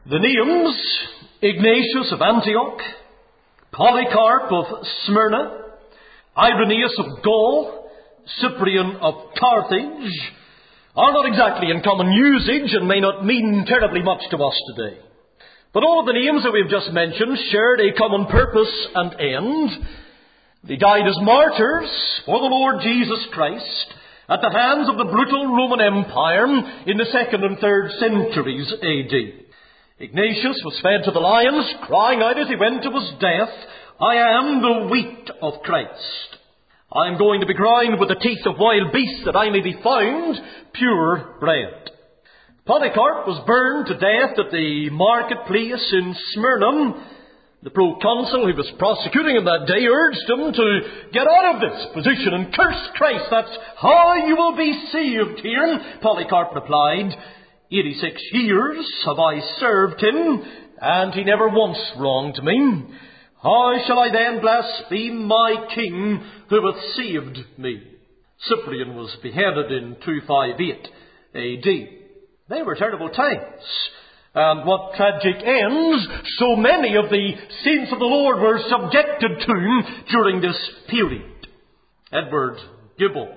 The names Ignatius of Antioch, Polycarp of Smyrna, Irenaeus of Gaul, Cyprian of Carthage are not exactly in common usage and may not mean terribly much to us today. But all of the names that we've just mentioned shared a common purpose and end. They died as martyrs for the Lord Jesus Christ at the hands of the brutal Roman Empire in the 2nd and 3rd centuries A.D. Ignatius was fed to the lions, crying out as he went to his death, "I am the wheat of Christ. I am going to be ground with the teeth of wild beasts that I may be found pure bread." Polycarp was burned to death at the marketplace in Smyrna. The proconsul who was prosecuting him that day urged him to get out of this position and curse Christ. "That's how you will be saved here." Polycarp replied, 86 years have I served him, and he never once wronged me. How shall I then blaspheme my king who hath saved me?" Cyprian was beheaded in 258 A.D. They were terrible times. And what tragic ends so many of the saints of the Lord were subjected to during this period. Edward Gibbon,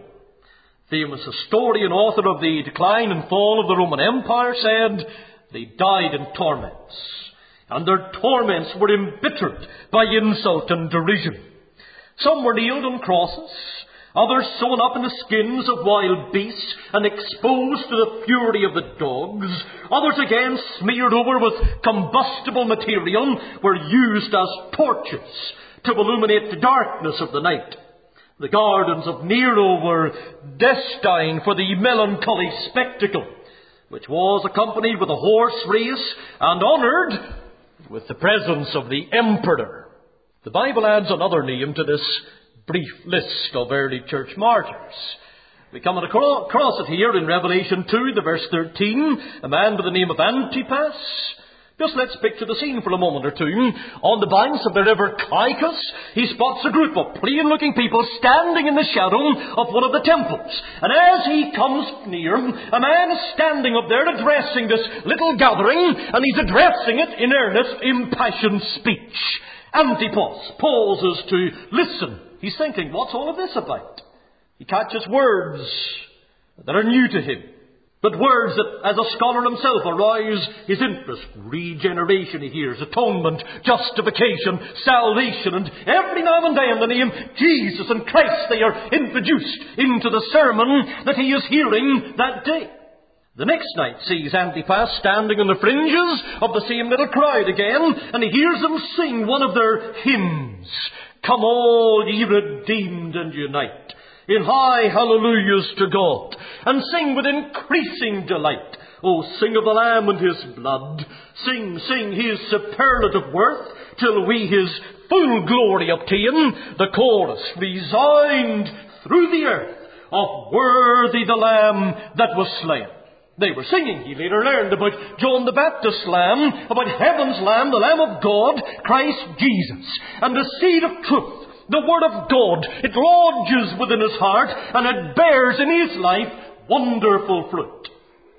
famous historian, author of the Decline and Fall of the Roman Empire, said they died in torments, and their torments were embittered by insult and derision. Some were nailed on crosses, others sewn up in the skins of wild beasts and exposed to the fury of the dogs. Others again, smeared over with combustible material, were used as torches to illuminate the darkness of the night. The gardens of Nero were destined for the melancholy spectacle, which was accompanied with a horse race and honoured with the presence of the emperor. The Bible adds another name to this brief list of early church martyrs. We come across it here in Revelation 2, the verse 13, a man by the name of Antipas. Just let's picture the scene for a moment or two. On the banks of the river Caicus, he spots a group of plain-looking people standing in the shadow of one of the temples. And as he comes near, a man is standing up there addressing this little gathering, and he's addressing it in earnest, impassioned speech. Antipas pauses to listen. He's thinking, what's all of this about? He catches words that are new to him, but words that, as a scholar himself, arouse his interest. Regeneration, he hears, atonement, justification, salvation, and every now and then the name Jesus and Christ, they are introduced into the sermon that he is hearing that day. The next night sees Antipas standing on the fringes of the same little crowd again, and he hears them sing one of their hymns. "Come all ye redeemed and unite in high hallelujahs to God, and sing with increasing delight. Oh, sing of the Lamb and his blood. Sing, sing his superlative worth, till we his full glory obtain. The chorus resound through the earth of worthy the Lamb that was slain." They were singing, he later learned, about John the Baptist's Lamb, about heaven's Lamb, the Lamb of God, Christ Jesus, and the seed of truth, the Word of God. It lodges within his heart, and it bears in his life wonderful fruit.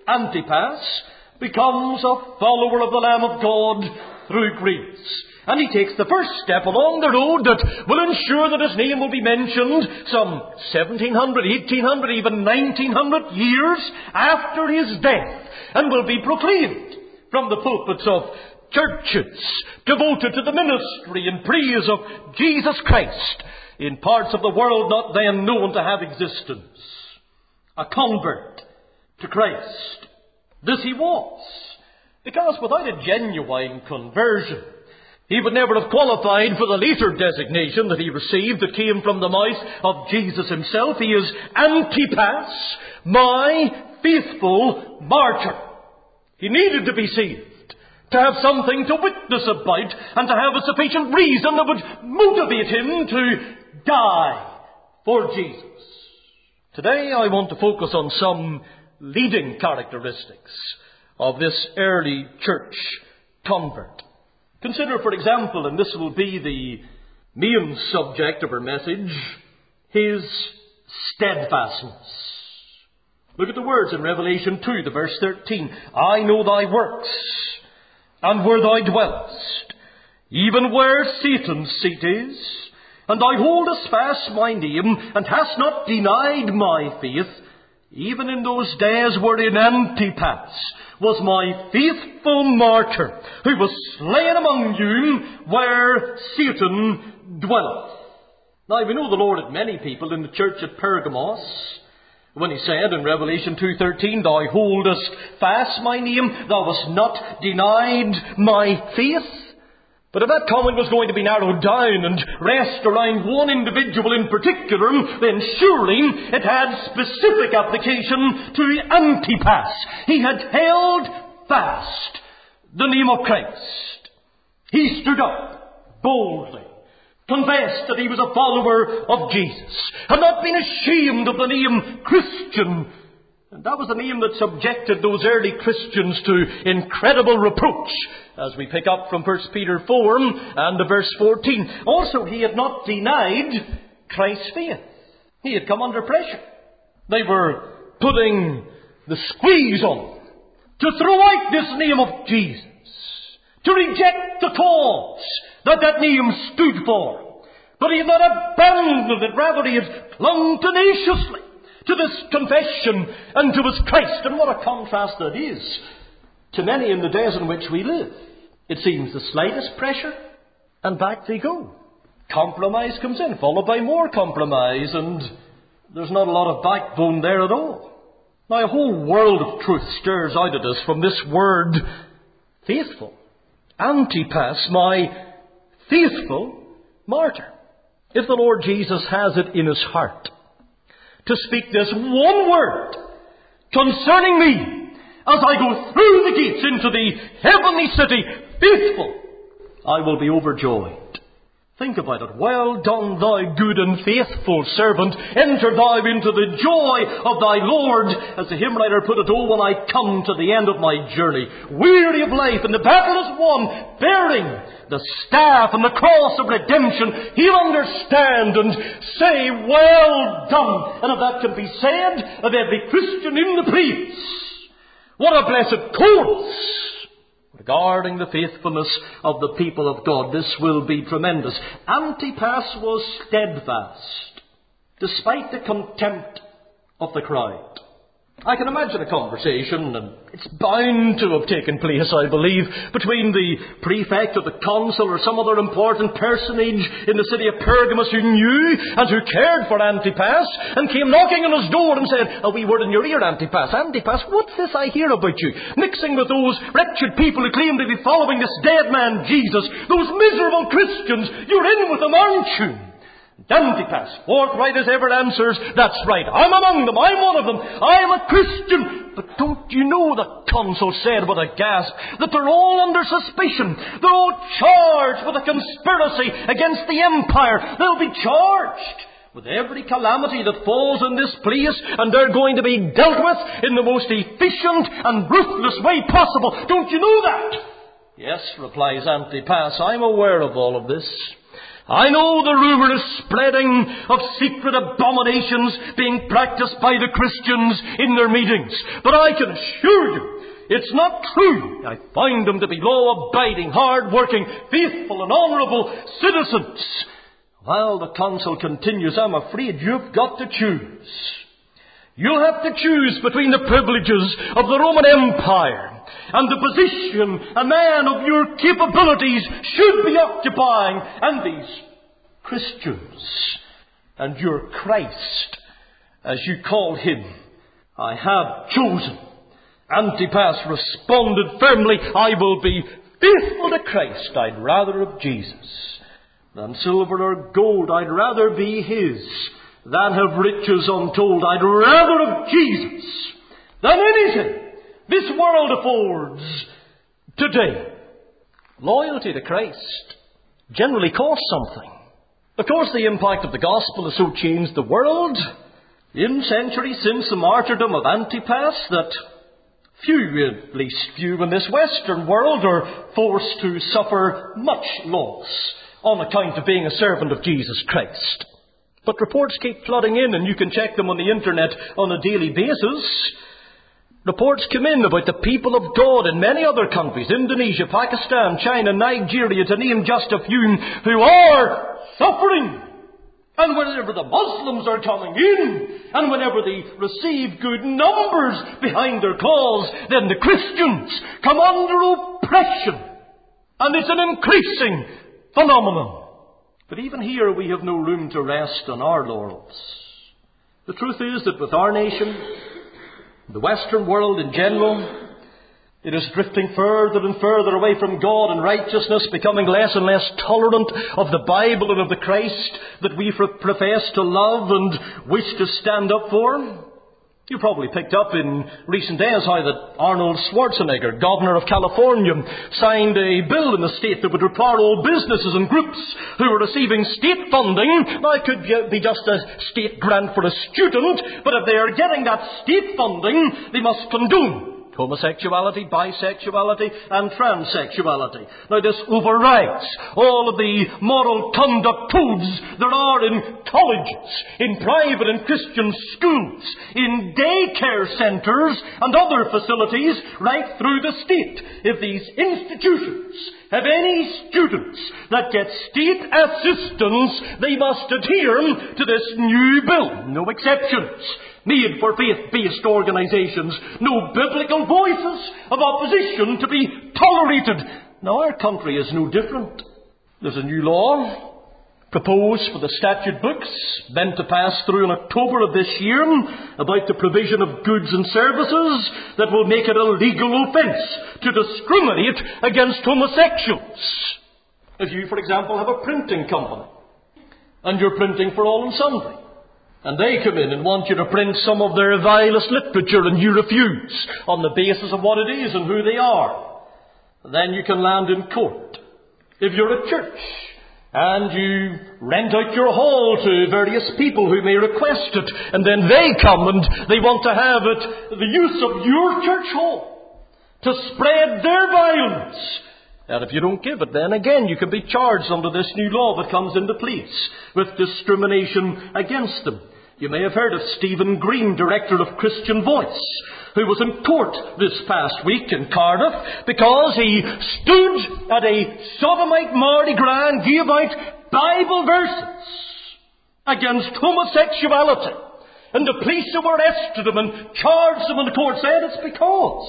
Antipas becomes a follower of the Lamb of God through grace. And he takes the first step along the road that will ensure that his name will be mentioned some 1700, 1800, even 1900 years after his death, and will be proclaimed from the pulpits of churches devoted to the ministry and praise of Jesus Christ in parts of the world not then known to have existence. A convert to Christ. This he was, because without a genuine conversion, he would never have qualified for the later designation that he received that came from the mouth of Jesus himself. He is Antipas, my faithful martyr. He needed to be saved, to have something to witness about, and to have a sufficient reason that would motivate him to die for Jesus. Today I want to focus on some leading characteristics of this early church convert. Consider, for example, and this will be the main subject of our message, his steadfastness. Look at the words in Revelation 2, the verse 13. "I know thy works, and where thou dwellest, even where Satan's seat is, and thou holdest fast my name, and hast not denied my faith, even in those days wherein Antipas was my faithful martyr, who was slain among you where Satan dwelleth. Now we know the Lord had many people in the church at Pergamos, when he said in Revelation 2:13, thou holdest fast my name, thou hast not denied my faith. But if that comment was going to be narrowed down and rest around one individual in particular, then surely it had specific application to Antipas. He had held fast the name of Christ. He stood up boldly, confessed that he was a follower of Jesus, had not been ashamed of the name Christian. And that was the name that subjected those early Christians to incredible reproach, as we pick up from 1 Peter 4 and verse 14. Also, he had not denied Christ's faith. He had come under pressure. They were putting the squeeze on him to throw out this name of Jesus, to reject the cause that name stood for. But he had not abandoned it. Rather, he had clung tenaciously to this confession and to his Christ. And what a contrast that is to many in the days in which we live. It seems the slightest pressure, and back they go. Compromise comes in, followed by more compromise, and there's not a lot of backbone there at all. Now a whole world of truth stirs out at us from this word, faithful. Antipas, my faithful martyr. If the Lord Jesus has it in his heart to speak this one word concerning me as I go through the gates into the heavenly city, faithful, I will be overjoyed. Think about it. Well done, thou good and faithful servant. Enter thou into the joy of thy Lord. As the hymn writer put it, oh, when I come to the end of my journey, weary of life, and the battle is won, bearing the staff and the cross of redemption, he'll understand and say, well done. And if that can be said of every Christian in the place, what a blessed chorus regarding the faithfulness of the people of God. This will be tremendous. Antipas was steadfast, despite the contempt of the crowd. I can imagine a conversation, and it's bound to have taken place, I believe, between the prefect or the consul or some other important personage in the city of Pergamos who knew and who cared for Antipas, and came knocking on his door and said, a wee word in your ear, Antipas. Antipas, what's this I hear about you? Mixing with those wretched people who claim to be following this dead man Jesus, those miserable Christians, you're in with them, aren't you? Antipas, forthright as ever, answers, that's right, I'm among them, I'm one of them, I am a Christian. But don't you know, the consul said with a gasp, that they're all under suspicion. They're all charged with a conspiracy against the empire. They'll be charged with every calamity that falls in this place, and they're going to be dealt with in the most efficient and ruthless way possible. Don't you know that? Yes, replies Antipas, I'm aware of all of this. I know the rumour is spreading of secret abominations being practiced by the Christians in their meetings. But I can assure you, it's not true. I find them to be law-abiding, hard-working, faithful and honourable citizens. While the consul continues, I'm afraid you've got to choose. You'll have to choose between the privileges of the Roman Empire and the position a man of your capabilities should be occupying, and these Christians and your Christ, as you call him. I have chosen. Antipas responded firmly, I will be faithful to Christ. I'd rather of Jesus than silver or gold. I'd rather be his than have riches untold. I'd rather of Jesus than anything this world affords today. Loyalty to Christ generally costs something. Of course, the impact of the gospel has so changed the world in centuries since the martyrdom of Antipas that few, at least few in this Western world, are forced to suffer much loss on account of being a servant of Jesus Christ. But reports keep flooding in, and you can check them on the internet on a daily basis. Reports come in about the people of God in many other countries, Indonesia, Pakistan, China, Nigeria, to name just a few, who are suffering. And whenever the Muslims are coming in, and whenever they receive good numbers behind their cause, then the Christians come under oppression. And it's an increasing phenomenon. But even here we have no room to rest on our laurels. The truth is that with our nation, the Western world in general, it is drifting further and further away from God and righteousness, becoming less and less tolerant of the Bible and of the Christ that we profess to love and wish to stand up for. You probably picked up in recent days how that Arnold Schwarzenegger, governor of California, signed a bill in the state that would require all businesses and groups who are receiving state funding, now it could be just a state grant for a student, but if they are getting that state funding, they must condone homosexuality, bisexuality, and transsexuality. Now this overrides all of the moral conduct codes there are in colleges, in private and Christian schools, in daycare centres and other facilities right through the state. If these institutions have any students that get state assistance, they must adhere to this new bill. No exceptions made for faith-based organisations. No biblical voices of opposition to be tolerated. Now our country is no different. There's a new law proposed for the statute books, meant to pass through in October of this year, about the provision of goods and services that will make it a legal offence to discriminate against homosexuals. If you, for example, have a printing company, and you're printing for all and sundry, and they come in and want you to print some of their vilest literature and you refuse on the basis of what it is and who they are, then you can land in court. If you're a church and you rent out your hall to various people who may request it, and then they come and they want to have it the use of your church hall to spread their violence, and if you don't give it, then again you can be charged under this new law that comes into place with discrimination against them. You may have heard of Stephen Green, director of Christian Voice, who was in court this past week in Cardiff because he stood at a sodomite Mardi Gras and gave out Bible verses against homosexuality. And the police have arrested him and charged him in the court, saying it's because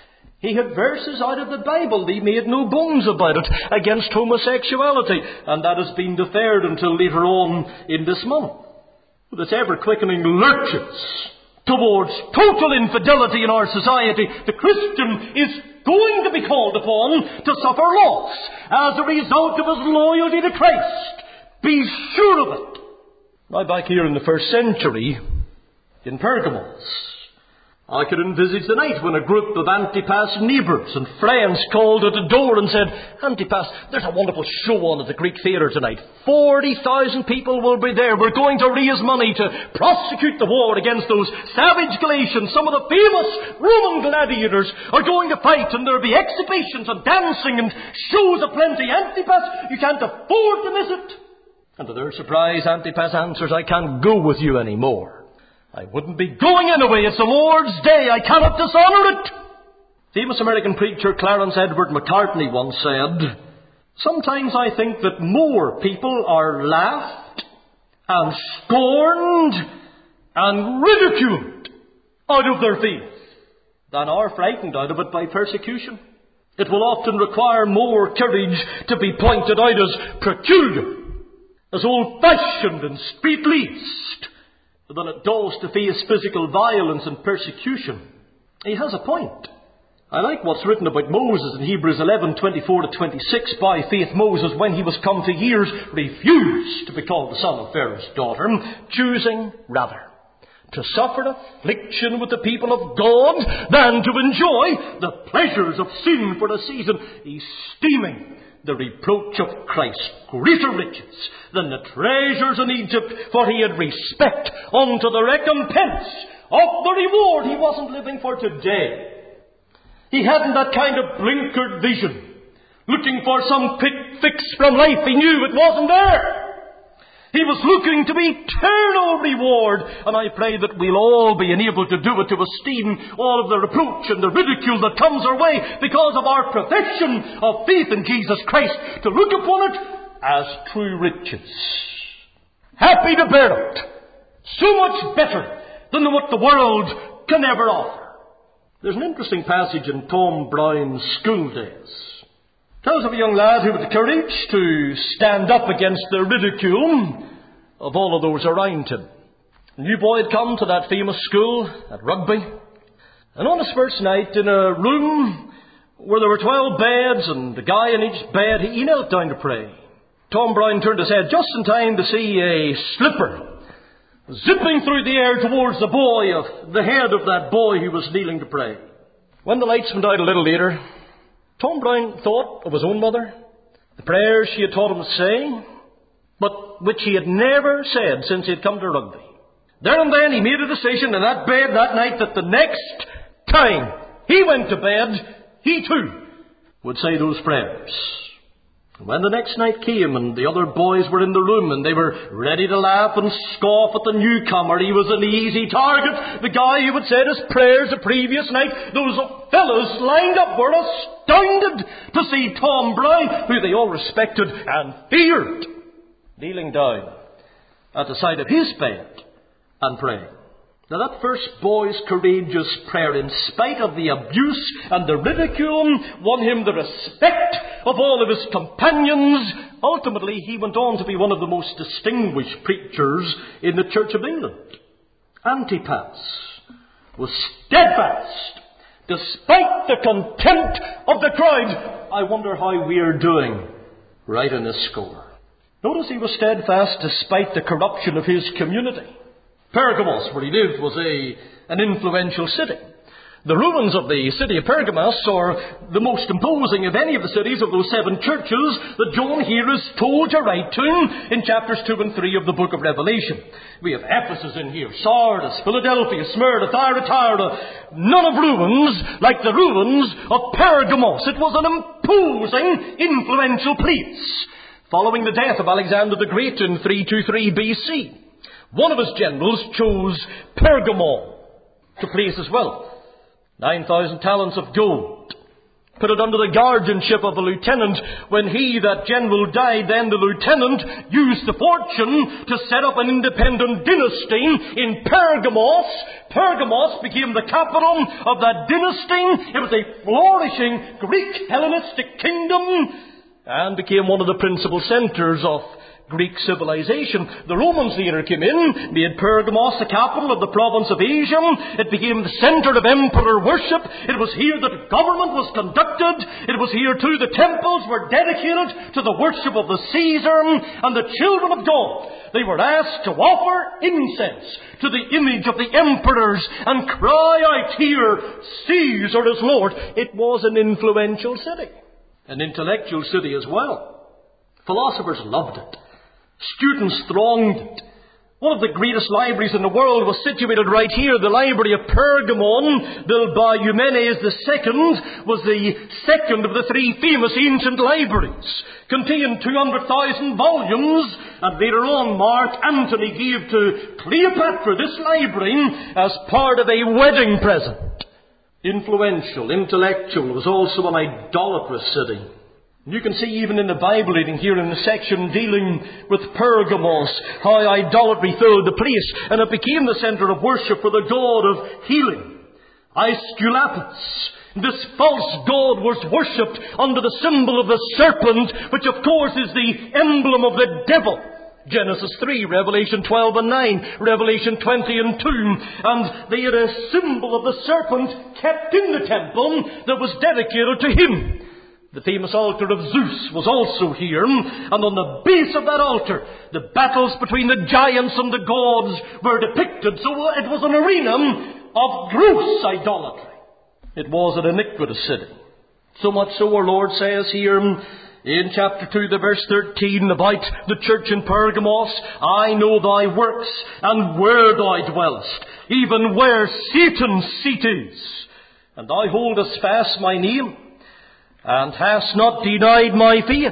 he had verses out of the Bible. He made no bones about it against homosexuality. And that has been deferred until later on in this month. With its ever-quickening lurches towards total infidelity in our society, the Christian is going to be called upon to suffer loss as a result of his loyalty to Christ. Be sure of it. Now back here in the first century, in Pergamos, I could envisage the night when a group of Antipas neighbours and friends called at the door and said, Antipas, there's a wonderful show on at the Greek Theatre tonight. 40,000 people will be there. We're going to raise money to prosecute the war against those savage Galatians. Some of the famous Roman gladiators are going to fight, and there'll be exhibitions and dancing and shows aplenty. Antipas, you can't afford to miss it. And to their surprise, Antipas answers, I can't go with you anymore. I wouldn't be going anyway. It's the Lord's day. I cannot dishonour it. Famous American preacher Clarence Edward McCartney once said, sometimes I think that more people are laughed and scorned and ridiculed out of their faith than are frightened out of it by persecution. It will often require more courage to be pointed out as peculiar, as old-fashioned and street-laced, than it does to face physical violence and persecution. He has a point. I like what's written about Moses in Hebrews 11:24-26. By faith Moses, when he was come to years, refused to be called the son of Pharaoh's daughter, choosing rather to suffer affliction with the people of God than to enjoy the pleasures of sin for a season, esteeming the reproach of Christ greater riches than the treasures in Egypt, for he had respect unto the recompense of the reward. He wasn't living for today. He hadn't that kind of blinkered vision, looking for some quick fix from life. He knew it wasn't there. He was looking to eternal reward. And I pray that we'll all be enabled to do it, to esteem all of the reproach and the ridicule that comes our way because of our profession of faith in Jesus Christ, to look upon it as true riches. Happy to bear it. So much better than what the world can ever offer. There's an interesting passage in Tom Brown's School Days. It tells of a young lad who had the courage to stand up against the ridicule of all of those around him. A new boy had come to that famous school at Rugby, and on his first night, in a room where there were 12 beds and a guy in each bed, he knelt down to pray. Tom Brown turned his head just in time to see a slipper zipping through the air towards the head of that boy who was kneeling to pray. When the lights went out a little later, Tom Brown thought of his own mother, the prayers she had taught him to say, but which he had never said since he had come to Rugby. There and then he made a decision in that bed that night that the next time he went to bed, he too would say those prayers. And when the next night came and the other boys were in the room and they were ready to laugh and scoff at the newcomer, he was an easy target. The guy who had said his prayers the previous night, those fellows lined up were astounded to see Tom Brown, who they all respected and feared, kneeling down at the side of his bed and praying. Now that first boy's courageous prayer, in spite of the abuse and the ridicule, won him the respect of all of his companions. Ultimately, he went on to be one of the most distinguished preachers in the Church of England. Antipas was steadfast, despite the contempt of the crowd. I wonder how we are doing right in this score. Notice he was steadfast despite the corruption of his community. Pergamos, where he lived, was an influential city. The ruins of the city of Pergamos are the most imposing of any of the cities of those 7 churches that John here is told to write to in chapters 2 and 3 of the book of Revelation. We have Ephesus in here, Sardis, Philadelphia, Smyrna, Thyatira. None of ruins like the ruins of Pergamos. It was an imposing, influential place. Following the death of Alexander the Great in 323 BC, one of his generals chose Pergamon to place his wealth. 9,000 talents of gold. Put it under the guardianship of a lieutenant. When that general died, then the lieutenant used the fortune to set up an independent dynasty in Pergamos. Pergamos became the capital of that dynasty. It was a flourishing Greek Hellenistic kingdom and became one of the principal centres of Greek civilization. The Romans later came in, made Pergamos the capital of the province of Asia. It became the centre of emperor worship. It was here that government was conducted. It was here too the temples were dedicated to the worship of the Caesar, and the children of God, they were asked to offer incense to the image of the emperors and cry out, "Here, Caesar is Lord." It was an influential city, an intellectual city as well. Philosophers loved it. Students thronged it. One of the greatest libraries in the world was situated right here. The Library of Pergamon, built by Eumenes II, was the second of the 3 famous ancient libraries. Contained 200,000 volumes, and later on Mark Antony gave to Cleopatra this library as part of a wedding present. Influential, intellectual, was also an idolatrous city. You can see even in the Bible reading here in the section dealing with Pergamos, how idolatry filled the place, and it became the centre of worship for the god of healing, Aesculapius. This false god was worshipped under the symbol of the serpent, which of course is the emblem of the devil. Genesis 3, Revelation 12 and 9, Revelation 20 and 2. And they had a symbol of the serpent kept in the temple that was dedicated to him. The famous altar of Zeus was also here, and on the base of that altar, the battles between the giants and the gods were depicted. So it was an arena of gross idolatry. It was an iniquitous city. So much so our Lord says here in chapter 2, the verse 13, about the church in Pergamos, "I know thy works, and where thou dwellest, even where Satan's seat is. And thou holdest fast my name, and hast not denied my faith,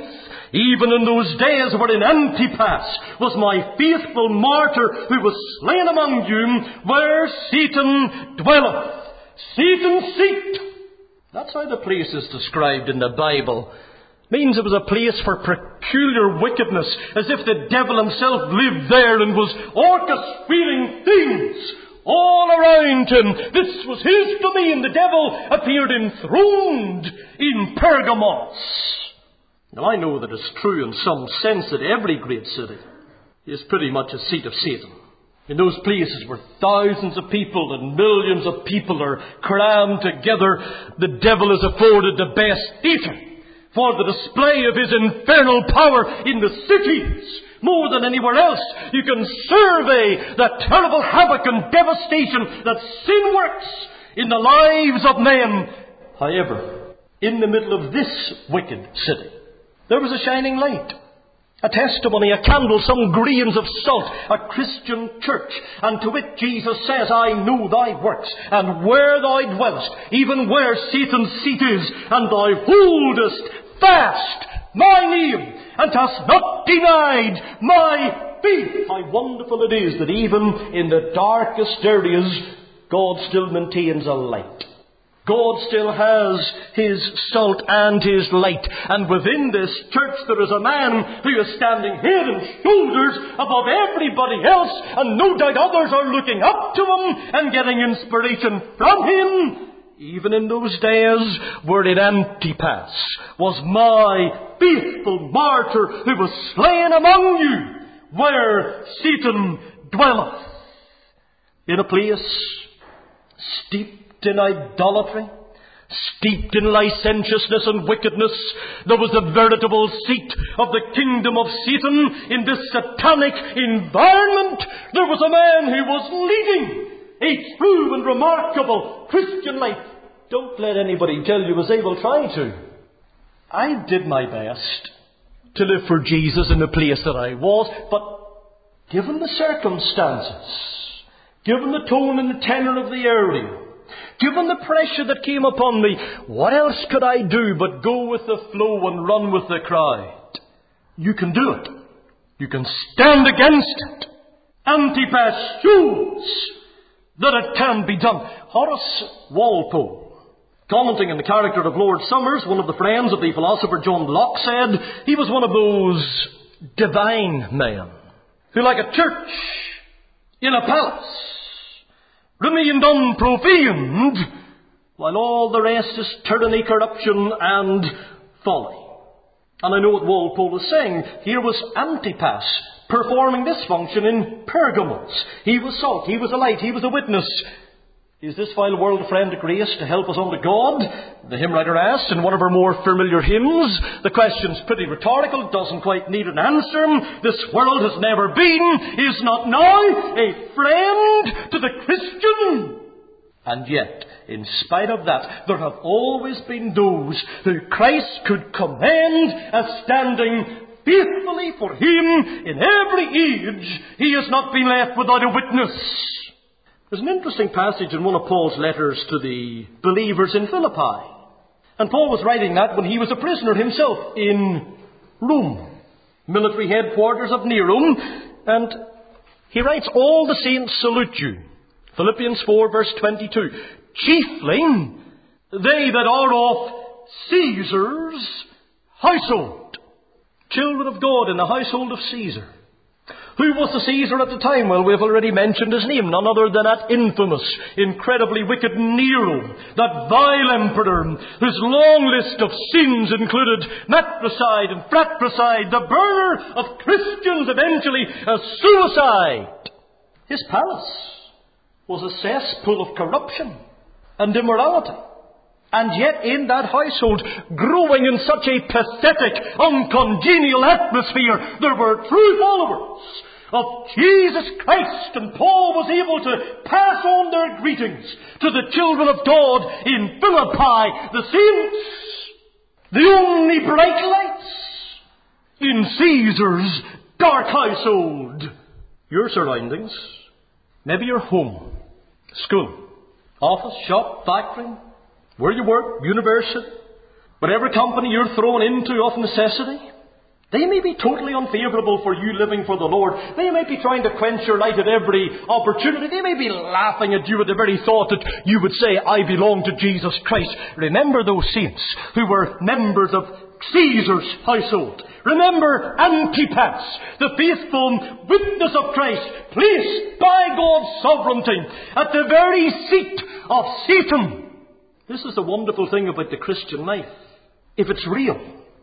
even in those days wherein Antipas was my faithful martyr who was slain among you, where Satan dwelleth. Satan's seat. That's how the place is described in the Bible. Means it was a place for peculiar wickedness, as if the devil himself lived there and was orchestrating things all around him. This was his domain. The devil appeared enthroned in Pergamos. Now I know that it's true in some sense that every great city is pretty much a seat of Satan. In those places where thousands of people and millions of people are crammed together, the devil is afforded the best theatre for the display of his infernal power in the cities. More than anywhere else, you can survey the terrible havoc and devastation that sin works in the lives of men. However, in the middle of this wicked city, there was a shining light, a testimony, a candle, some grains of salt, a Christian church. And to it Jesus says, I know thy works, and where thou dwellest, even where Satan's seat is, and thou holdest fast my name, and hast not denied my faith. How wonderful it is that even in the darkest areas, God still maintains a light. God still has his salt and his light. And within this church there is a man who is standing head and shoulders above everybody else, and no doubt others are looking up to him and getting inspiration from him. Even in those days wherein Antipas was my faithful martyr who was slain among you, where Satan dwelleth. In a place steeped in idolatry, steeped in licentiousness and wickedness, there was the veritable seat of the kingdom of Satan. In this satanic environment, there was a man who was leading a true and remarkable Christian life. Don't let anybody tell you as they will try to. I did my best to live for Jesus in the place that I was, but given the circumstances, given the tone and the tenor of the area, given the pressure that came upon me, what else could I do but go with the flow and run with the crowd? You can do it. You can stand against it. Antipas shows that it can be done. Horace Walpole, commenting on the character of Lord Somers, one of the friends of the philosopher John Locke, said he was one of those divine men who, like a church in a palace, remained unprofaned while all the rest is tyranny, corruption and folly. And I know what Walpole was saying. Here was Antipas performing this function in Pergamos. He was salt, he was a light, he was a witness. Is this vile world a friend of grace to help us unto God? The hymn writer asked in one of our more familiar hymns. The question's pretty rhetorical, doesn't quite need an answer. This world has never been, is not now, a friend to the Christian. And yet, in spite of that, there have always been those who Christ could commend as standing faithfully for him in every age. He has not been left without a witness. There's an interesting passage in one of Paul's letters to the believers in Philippi. And Paul was writing that when he was a prisoner himself in Rome, military headquarters of Nero. And he writes, all the saints salute you. Philippians 4 verse 22. Chiefly they that are of Caesar's household. Children of God in the household of Caesar. Who was the Caesar at the time? Well, we've already mentioned his name. None other than that infamous, incredibly wicked Nero, that vile emperor, whose long list of sins included matricide and fratricide, the burner of Christians, eventually a suicide. His palace was a cesspool of corruption and immorality. And yet in that household, growing in such a pathetic, uncongenial atmosphere, there were true followers of Jesus Christ. And Paul was able to pass on their greetings to the children of God in Philippi, the saints, the only bright lights in Caesar's dark household. Your surroundings, maybe your home, school, office, shop, factory, where you work, university, whatever company you're thrown into of necessity, They may be totally unfavourable for you living for the Lord. They may be trying to quench your light at every opportunity. They may be laughing at you at the very thought that you would say, I belong to Jesus Christ. Remember those saints who were members of Caesar's household. Remember Antipas, the faithful witness of Christ, placed by God's sovereignty at the very seat of Satan. This is the wonderful thing about the Christian life. If it's real,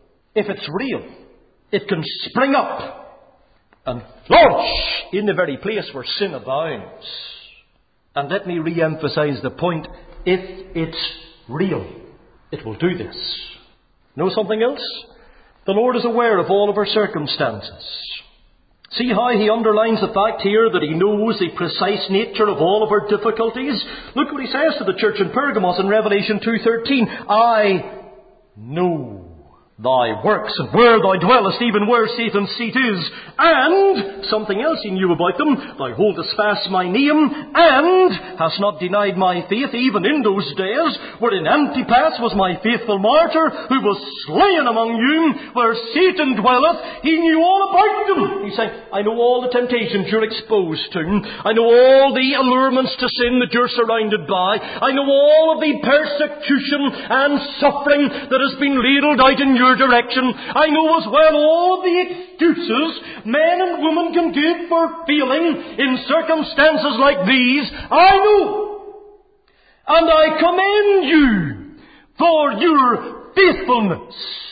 it can spring up and flourish in the very place where sin abounds. And let me re-emphasize the point. If it's real, it will do this. Know something else? The Lord is aware of all of our circumstances. See how he underlines the fact here that he knows the precise nature of all of our difficulties? Look what he says to the church in Pergamos in Revelation 2:13. I know thy works, and where thou dwellest, even where Satan's seat is. And something else he knew about them. Thou holdest fast my name, and hast not denied my faith, even in those days wherein Antipas was my faithful martyr, who was slain among you, where Satan dwelleth. He knew all about them. He's saying, I know all the temptations you're exposed to. I know all the allurements to sin that you're surrounded by. I know all of the persecution and suffering that has been ladled out in your direction. I know as well all the excuses men and women can give for failing in circumstances like these. I know. And I commend you for your faithfulness.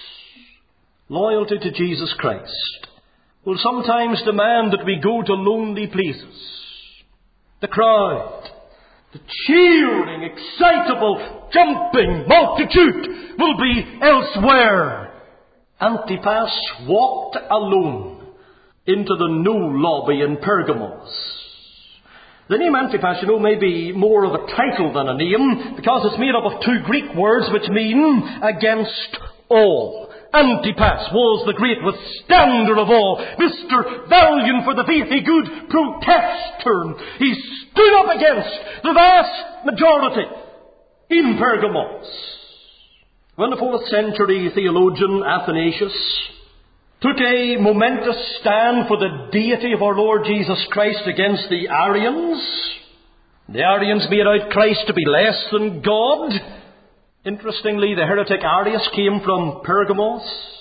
Loyalty to Jesus Christ will sometimes demand that we go to lonely places. The crowd, the cheering, excitable, jumping multitude will be elsewhere. Antipas walked alone into the No lobby in Pergamos. The name Antipas, may be more of a title than a name, because it's made up of two Greek words which mean against all. Antipas was the great withstander of all, Mr. Valiant for the faith, a good protester. He stood up against the vast majority in Pergamos. When the 4th century theologian Athanasius took a momentous stand for the deity of our Lord Jesus Christ against the Arians made out Christ to be less than God. Interestingly, the heretic Arius came from Pergamos.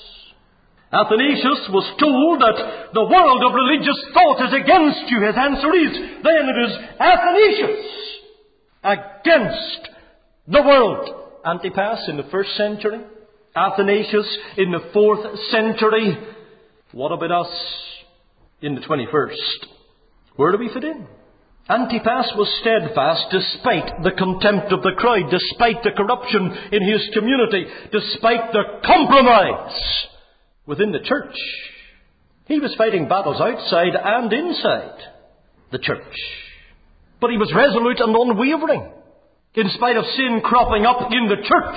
Athanasius was told that the world of religious thought is against you. His answer is, then it is Athanasius against the world. Antipas in the 1st century, Athanasius in the 4th century. What about us in the 21st? Where do we fit in? Antipas was steadfast despite the contempt of the crowd, despite the corruption in his community, despite the compromise within the church. He was fighting battles outside and inside the church. But he was resolute and unwavering, in spite of sin cropping up in the church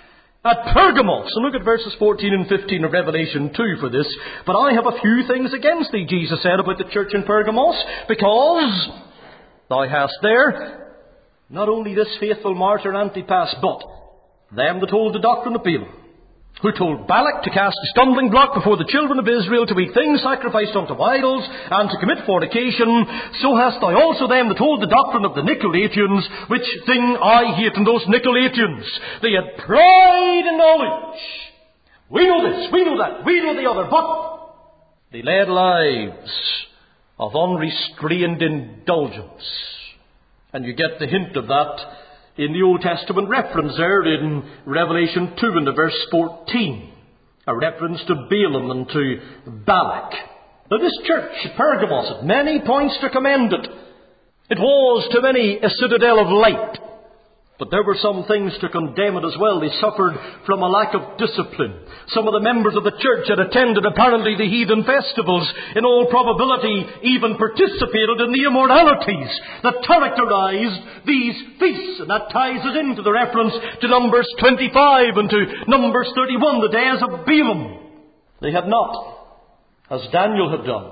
at Pergamos. And look at verses 14 and 15 of Revelation 2 for this. But I have a few things against thee, Jesus said about the church in Pergamos, because thou hast there not only this faithful martyr Antipas, but them that hold the doctrine of Balaam, who told Balak to cast a stumbling block before the children of Israel, to eat things sacrificed unto idols, and to commit fornication. So hast thou also them that hold the doctrine of the Nicolaitans, which thing I hate. And those Nicolaitans, they had pride in knowledge. We know this, we know that, we know the other, but they led lives of unrestrained indulgence. And you get the hint of that in the Old Testament reference there in Revelation 2 and verse 14. A reference to Balaam and to Balak. Now this church at Pergamos had many points to commend it. It was to many a citadel of light. But there were some things to condemn it as well. They suffered from a lack of discipline. Some of the members of the church had attended apparently the heathen festivals, in all probability even participated in the immoralities that characterized these feasts. And that ties us into the reference to Numbers 25 and to Numbers 31, the days of Balaam. They had not, as Daniel had done,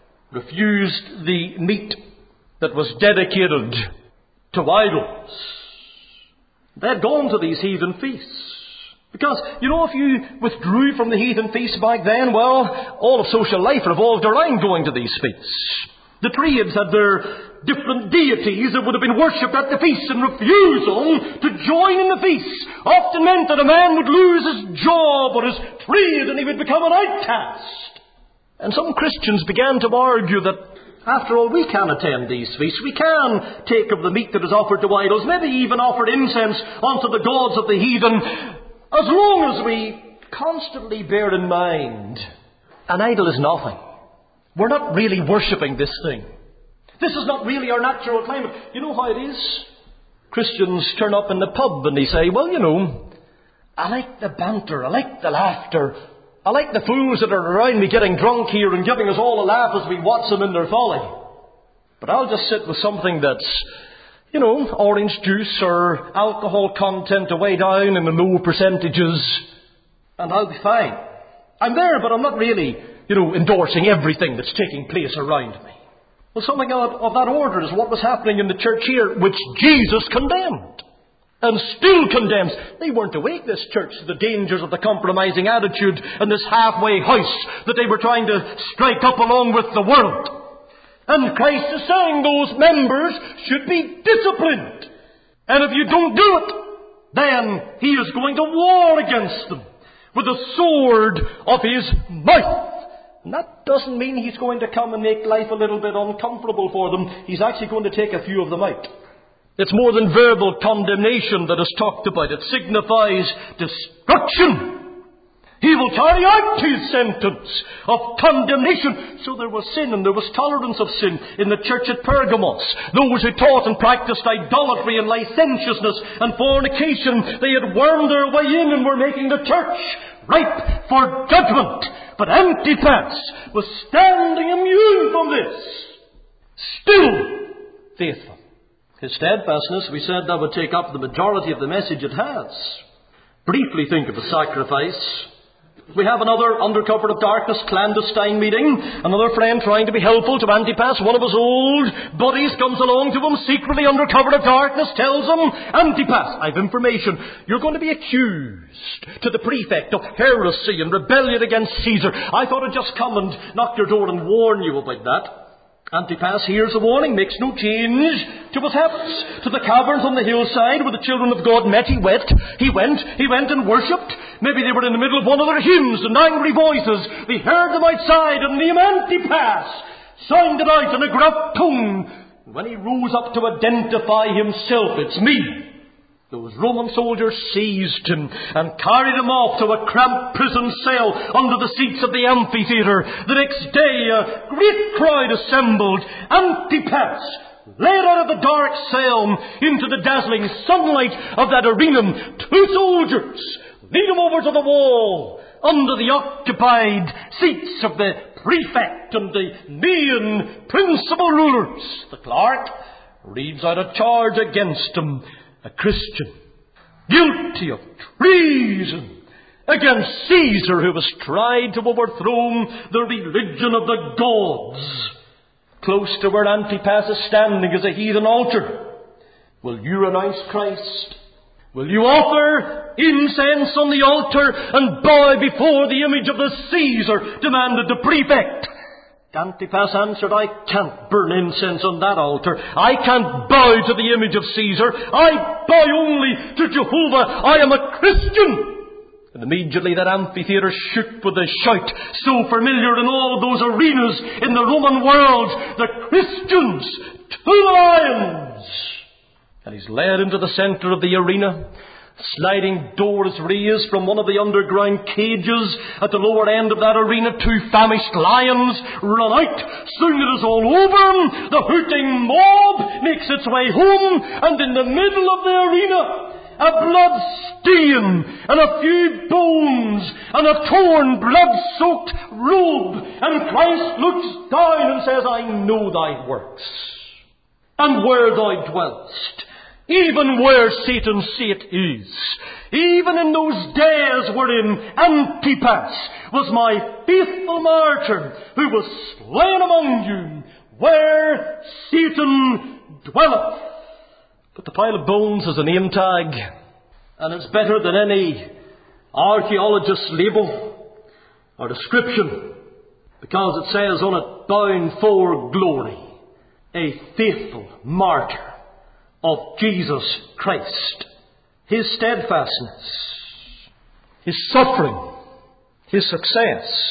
refused the meat that was dedicated to idols. They had gone to these heathen feasts Because, if you withdrew from the heathen feasts back then, well, all of social life revolved around going to these feasts. The trades had their different deities that would have been worshipped at the feasts, and refusal to join in the feasts often meant that a man would lose his job or his trade and he would become an outcast. And some Christians began to argue that, after all, we can attend these feasts. We can take of the meat that is offered to idols, maybe even offer incense unto the gods of the heathen, as long as we constantly bear in mind an idol is nothing. We're not really worshipping this thing. This is not really our natural climate. You know how it is? Christians turn up in the pub and they say, well, I like the banter, I like the laughter, I like the fools that are around me getting drunk here and giving us all a laugh as we watch them in their folly. But I'll just sit with something that's, orange juice or alcohol content away down in the low percentages, and I'll be fine. I'm there, but I'm not really, endorsing everything that's taking place around me. Well, something of that order is what was happening in the church here, which Jesus condemned. And still condemns. They weren't awake, this church, to the dangers of the compromising attitude and this halfway house that they were trying to strike up along with the world. And Christ is saying those members should be disciplined. And if you don't do it, then He is going to war against them with the sword of His mouth. And that doesn't mean He's going to come and make life a little bit uncomfortable for them. He's actually going to take a few of them out. It's more than verbal condemnation that is talked about. It signifies destruction. He will carry out His sentence of condemnation. So there was sin and there was tolerance of sin in the church at Pergamos. Those who taught and practiced idolatry and licentiousness and fornication, they had wormed their way in and were making the church ripe for judgment. But Antipas was standing immune from this, still faithful. His steadfastness, we said, that would take up the majority of the message it has. Briefly think of a sacrifice. We have another under cover of darkness clandestine meeting. Another friend trying to be helpful to Antipas. One of his old buddies comes along to him secretly under cover of darkness, tells him, Antipas, I have information. You're going to be accused to the prefect of heresy and rebellion against Caesar. I thought I'd just come and knock your door and warn you about that. Antipas hears the warning, makes no change to his habits. To the caverns on the hillside where the children of God met, he went and worshipped. Maybe they were in the middle of one of their hymns and angry voices. They heard them outside, and the name Antipas sounded out in a gruff tone. And when he rose up to identify himself, it's me. Those Roman soldiers seized him and carried him off to a cramped prison cell under the seats of the amphitheatre. The next day a great crowd assembled. Antipas led out of the dark cell into the dazzling sunlight of that arena. Two soldiers lead him over to the wall under the occupied seats of the prefect and the main principal rulers. The clerk reads out a charge against him. A Christian, guilty of treason against Caesar, who has tried to overthrow the religion of the gods. Close to where Antipas is standing is a heathen altar. Will you renounce Christ? Will you offer incense on the altar and bow before the image of the Caesar? Demanded the prefect. Antipas answered, I can't burn incense on that altar. I can't bow to the image of Caesar. I bow only to Jehovah. I am a Christian. And immediately that amphitheatre shook with a shout so familiar in all those arenas in the Roman world. The Christians to the lions. And he's led into the centre of the arena. Sliding door is raised from one of the underground cages at the lower end of that arena. Two famished lions run out. Soon it is all over. The hooting mob makes its way home, and in the middle of the arena, a blood stain and a few bones and a torn blood-soaked robe. And Christ looks down and says, I know thy works, and where thou dwellest, even where Satan's seat is. Even in those days wherein Antipas was my faithful martyr, who was slain among you, where Satan dwelleth. But the pile of bones is a name tag, and it's better than any archaeologist's label or description, because it says on it, bound for glory, a faithful martyr of Jesus Christ. His steadfastness, His suffering, His success.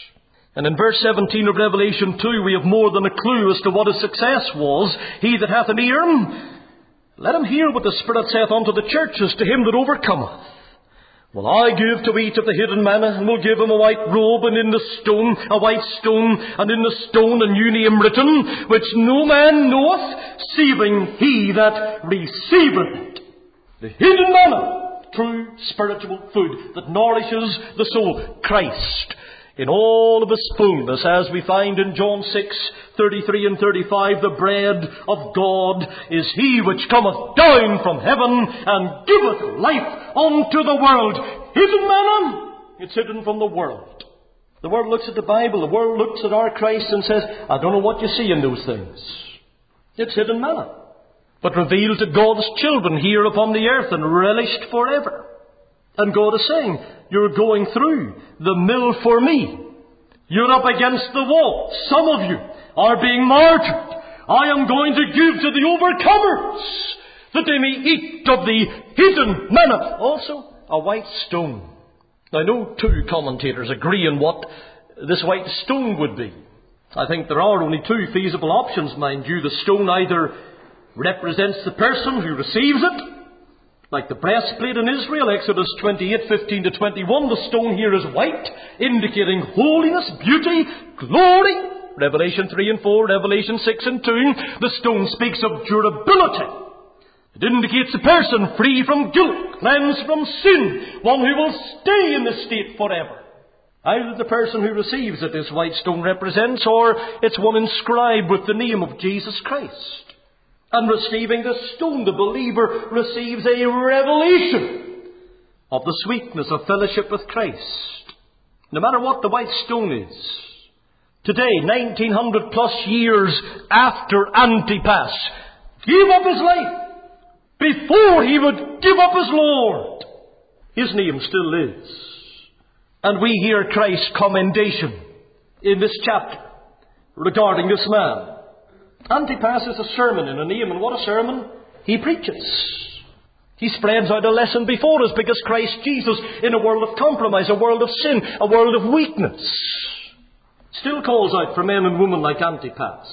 And in verse 17 of Revelation 2, we have more than a clue as to what His success was. He that hath an ear, let him hear what the Spirit saith unto the churches. To him that overcometh will I give to eat of the hidden manna, and will give him a white robe, and in the stone a white stone, and in the stone a new name written, which no man knoweth, saving he that receiveth it. The hidden manna, true spiritual food that nourishes the soul. Christ, in all of His fullness, as we find in John 6:33 and 35, the bread of God is He which cometh down from heaven and giveth life unto the world. Hidden manna, it's hidden from the world. The world looks at the Bible, the world looks at our Christ and says, I don't know what you see in those things. It's hidden manna, but revealed to God's children here upon the earth and relished forever. And God is saying, you're going through the mill for me. You're up against the wall. Some of you are being martyred. I am going to give to the overcomers, that they may eat of the hidden manna. Also, a white stone. Now, no two commentators agree on what this white stone would be. I think there are only two feasible options, mind you. The stone either represents the person who receives it, like the breastplate in Israel, Exodus 28:15 to 21, the stone here is white, indicating holiness, beauty, glory. Revelation 3 and 4, Revelation 6 and 2, the stone speaks of durability. It indicates a person free from guilt, cleansed from sin, one who will stay in this state forever. Either the person who receives it, this white stone represents, or it's one inscribed with the name of Jesus Christ. And receiving the stone, the believer receives a revelation of the sweetness of fellowship with Christ. No matter what the white stone is. Today, 1900 plus years after Antipas gave up his life before he would give up his Lord, his name still lives. And we hear Christ's commendation in this chapter regarding this man. Antipas is a sermon in a name, and what a sermon he preaches. He spreads out a lesson before us, because Christ Jesus, in a world of compromise, a world of sin, a world of weakness, still calls out for men and women like Antipas.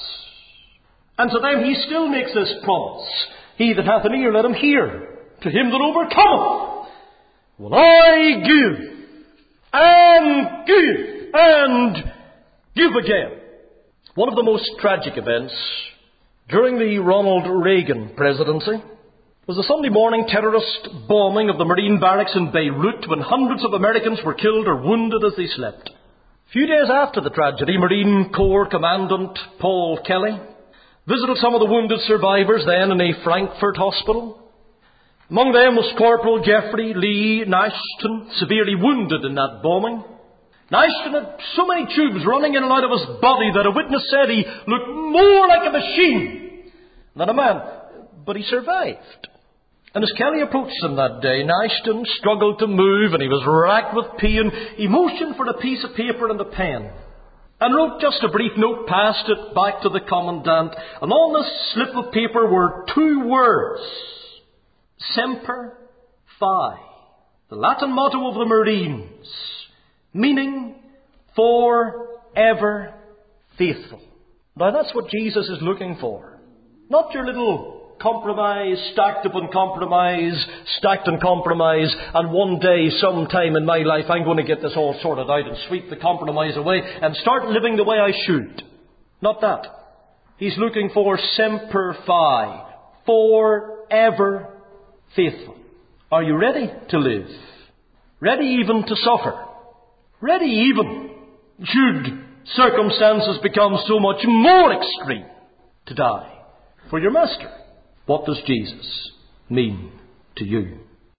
And to them he still makes this promise. He that hath an ear, let him hear. To him that overcometh will I give, and give, and give again. One of the most tragic events during the Ronald Reagan presidency was the Sunday morning terrorist bombing of the Marine barracks in Beirut, when hundreds of Americans were killed or wounded as they slept. A few days after the tragedy, Marine Corps Commandant Paul Kelly visited some of the wounded survivors then in a Frankfurt hospital. Among them was Corporal Jeffrey Lee Nashton, severely wounded in that bombing. Nashton had so many tubes running in and out of his body that a witness said he looked more like a machine than a man. But he survived. And as Kelly approached him that day, Nashton struggled to move, and he was racked with pain. He motioned for a piece of paper and a pen, and wrote just a brief note, passed it back to the commandant. And on this slip of paper were two words: Semper Fi, the Latin motto of the Marines, meaning forever faithful. Now that's what Jesus is looking for. Not your little compromise, stacked upon compromise, stacked on compromise, and one day, sometime in my life, I'm going to get this all sorted out and sweep the compromise away and start living the way I should. Not that. He's looking for Semper Fi, forever faithful. Are you ready to live? Ready even to suffer? Ready even, should circumstances become so much more extreme, to die for your Master? What does Jesus mean to you?